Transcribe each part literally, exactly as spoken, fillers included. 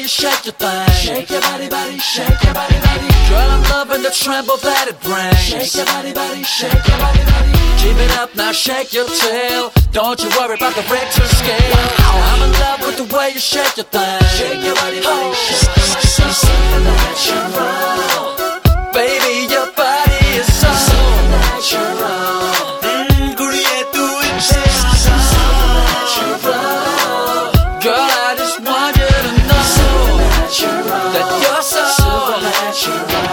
you shake your thing. Shake your body, body, shake your body, body. Girl, I'm loving the tremble that it brings. Shake your body, body, shake your body, body. Keep it up now, shake your tail. Don't you worry about the Richter scale. I'm in love with the way you shake your thing. Shake your body, body, shake your body, body. Supernatural. Baby, your body is so supernatural. Mm, kudiye tu itte Supernatural. Girl, I just want you to know supernatural. That you're so supernatural.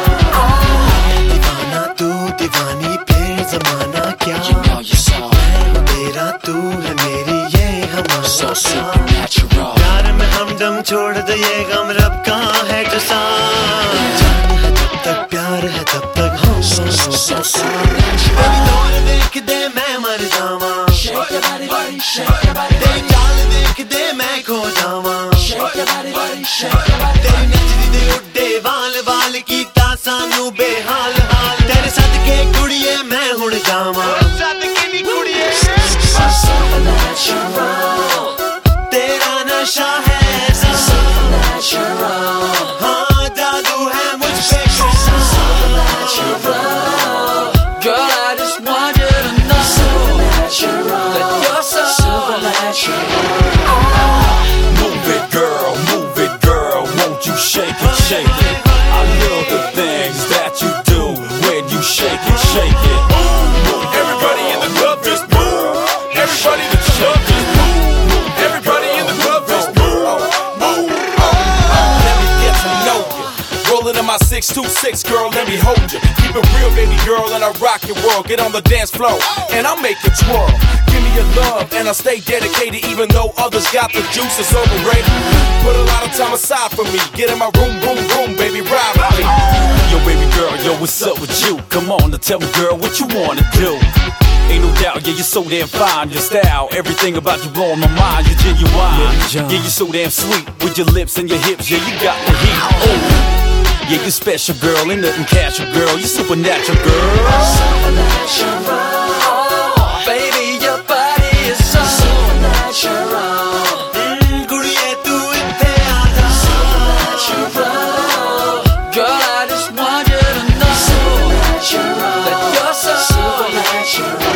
दीवाना तू दीवानी फिर जमाना क्या You know you're so तेरा तू है मेरी ये हमारा so supernatural. प्यार में हमदम छोड़ दे ये गम रब का है जसा जान है जब तक प्यार है तब तक हो So तेरी supernatural. दौड़ देख दे मैं मर जावा Shake your body, body, shake your body, तेरी body. चाल देख दे मैं खो जावा Shake your body, body, shake your body, तेरी body. नचदी दे उड्डे वाल वाल कीता सानू बेहाल हाल तेरे सदके कुड़िए मैं हुण जावा सदके नी कुड़िए Supernatural. तेरा नशा है Supernatural. हाँ जादू है मुझ पे Supernatural. Girl, I just want you to know supernatural. That you're so supernatural. Move it, girl, move it, girl. Won't you shake it, shake it? I love the things that you do when you shake it, shake it. Everybody in the club just move. Everybody in the club just move. Everybody in the club just move. Move. Let me get to know you. Rolling in my six two six, girl, let me hold you. Keep it real, baby girl, and I rock your world. Get on the dance floor, and I'll make it twirl. Give me your love, and I'll stay dedicated, even though others got the juice, it's overrated. Put a lot of time aside for me. Get in my room, room, room, baby, ride with me. Yo, baby girl, yo, what's up with you? Come on, now tell me, girl, what you wanna do? Ain't no doubt, yeah, you're so damn fine. Your style, everything about you blowing my mind. You're genuine, yeah, you're so damn sweet. With your lips and your hips, yeah, you got the heat. Oh, yeah, you're special, girl, ain't nothing casual, girl. You're supernatural, girl. Supernatural. Baby, your body is so supernatural. कुड़िए तू इत्थे आजा Supernatural. Girl, I just want you to know supernatural. That you're so supernatural.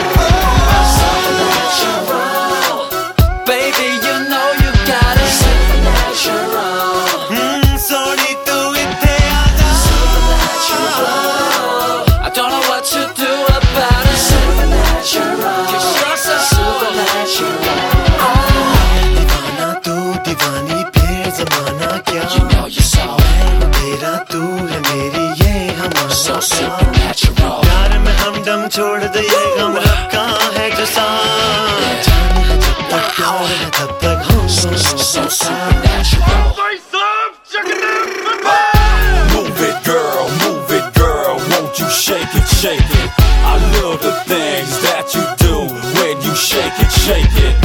Supernatural. Baby, you know you got it. Supernatural. Soni तू इत्थे आजा Supernatural. I don't know what to do about it. Supernatural. 'Cause you're so supernatural. दीवाना तू दीवानी फिर जमाना क्या You know you're so तेरा तू है मेरी ये हमारा so supernatural. प्यार में हमदम छोड़ दे ये गम रब का है जसा जान है जब तक प्यार है तब तक हो So supernatural. Move it, girl, move it, girl. Won't you shake it, shake it? I love the things that you do when you shake it, shake it.